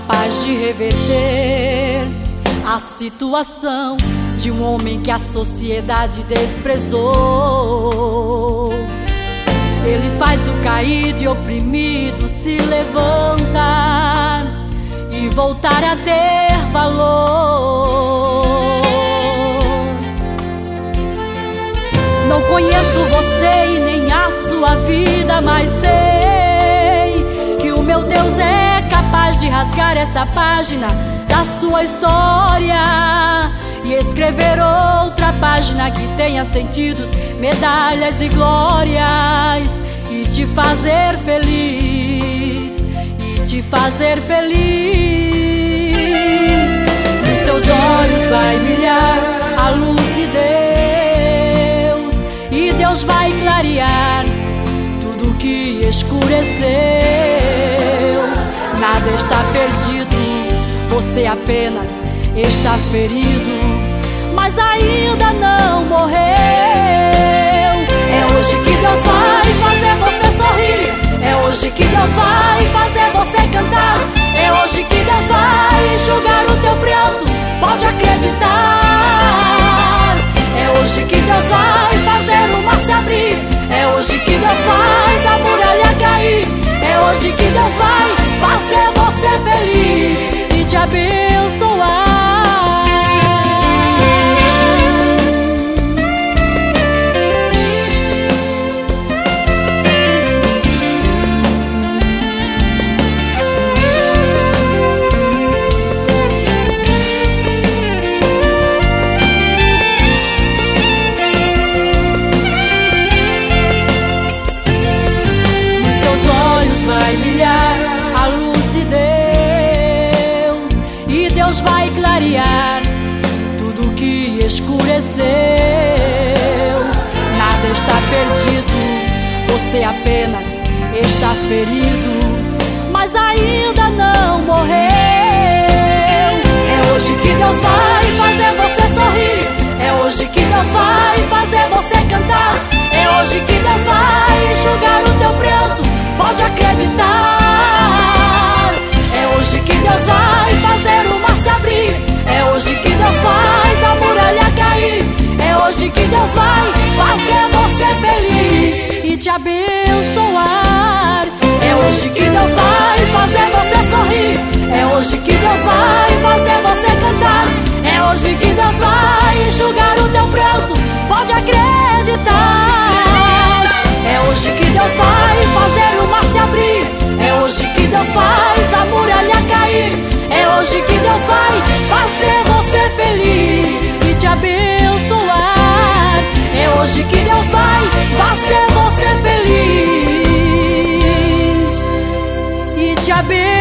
capaz de reverter a situação de um homem que a sociedade desprezou. Ele faz o caído e oprimido se levantar e voltar a ter valor. Não conheço você e nem a sua vida, mas sei que o meu Deus é capaz de rasgar esta página da sua história e escrever outra página que tenha sentidos, medalhas e glórias, e te fazer feliz, e te fazer feliz. Nos seus olhos vai brilhar a luz de Deus, e Deus vai clarear tudo que escureceu. Nada está perdido, você apenas está ferido, mas ainda não morreu. É hoje que Deus vai fazer você sorrir, é hoje que Deus vai fazer você cantar, é hoje que Deus vai enxugar o teu pranto, pode acreditar. É hoje que Deus vai fazer o mar se abrir, é hoje que Deus faz a muralha cair, é hoje que Deus vai fazer você feliz e te abençoar. Vai brilhar a luz de Deus, e Deus vai clarear tudo que escureceu. Nada está perdido, você apenas está ferido, mas ainda não morreu. É hoje que Deus vai fazer você sorrir, é hoje que Deus vai fazer você cantar, é hoje que Deus vai enxugar o teu pranto, pode acreditar. É hoje que Deus vai fazer o mar se abrir, é hoje que Deus faz a muralha cair, é hoje que Deus vai fazer você feliz e te abençoar. É hoje que Deus vai fazer você sorrir, é hoje que Deus vai fazer você cantar, é hoje que Deus vai enxugar o teu pranto, pode acreditar. É hoje que Deus vai fazer o mar se abrir, é hoje que Deus faz a muralha cair, é hoje que Deus vai fazer você feliz e te abençoar. É hoje que Deus vai fazer você feliz e te abençoar.